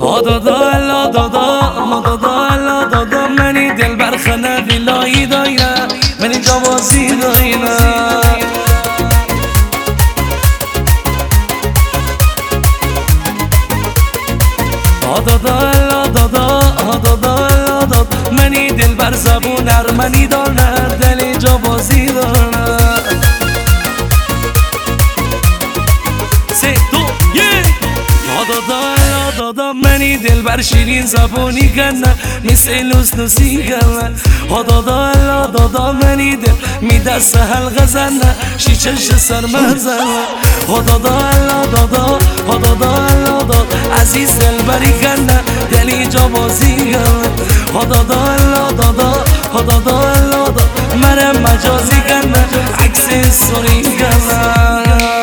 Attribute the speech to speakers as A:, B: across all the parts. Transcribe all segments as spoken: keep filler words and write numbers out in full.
A: دادا لا دادا دادا لا دادا منی دل برخنه ویلایی داینه منی جوازی داینه دادا لا دادا دادا لا دادا منی دل بر زبونر منی دانه دلی جوازی دانه سه دو یک دادا لا دادا منی دل بر شیرین زبونی کنه مثل لوسنوسی کنه دادا لا دادا منی دل می دست حلقه زنه شیچش سر مزنه دادا لا دادا دادا لا دادا عزیز دل بری کنه دلی جا بازی کنه دادا لا دادا دادا لا دادا من مجازی کنه عکس سوری کنه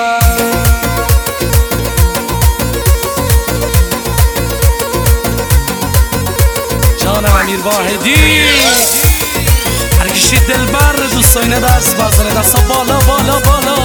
A: امیر واحدی هر کشی دل بر دوستاینه دست بزنه دستا بالا بالا بالا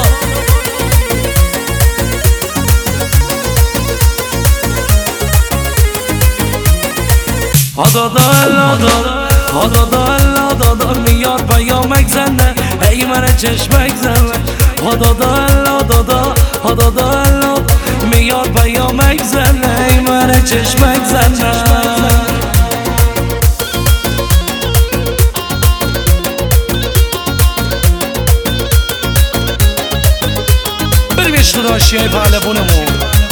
A: دادا لا دادا دادا لا دادا میاد پیامک زنه ای من چشمک زنه دادا لا دادا دادا لا میاد پیامک زنه ای من چشمک زنه عشق داشتی پهلوونمون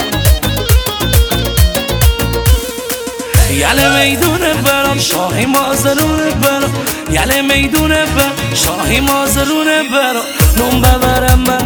A: یله میدونه برم شاهی مازرونه برم یله میدونه برم شاهی مازرونه برم نون ببرم